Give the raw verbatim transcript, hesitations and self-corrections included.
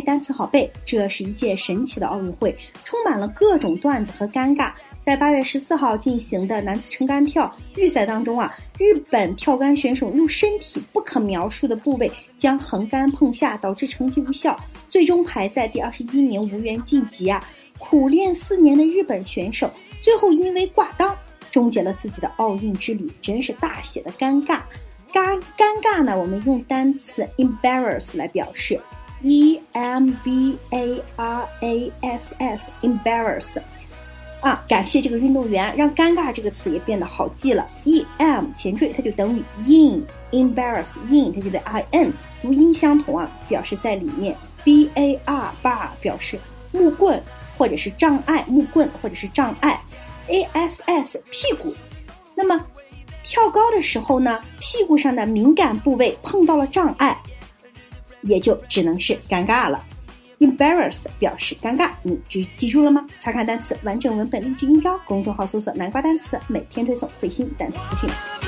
单词好背，这是一届神奇的奥运会，充满了各种段子和尴尬。在八月十四号进行的男子撑杆跳预赛当中啊，日本跳杆选手用身体不可描述的部位将横杆碰下，导致成绩无效，最终排在第二十一名，无缘晋级啊。苦练四年的日本选手，最后因为挂档终结了自己的奥运之旅，真是大写的尴尬。尴尴尬呢，我们用单词 embarrass 来表示 ，e m b a r a s s embarrass。啊，感谢这个运动员，让尴尬这个词也变得好记了。e m 前缀它就等于 in， embarrass in 它就得 i n， 读音相同啊，表示在里面。b a r bar 表示木棍或者是障碍，木棍或者是障碍。a s s 屁股，那么跳高的时候呢，屁股上的敏感部位碰到了障碍，也就只能是尴尬了。embarrass 表示尴尬，你记记住了吗？查看单词完整文本例句音标，公众号搜索南瓜单词，每天推送最新单词资讯。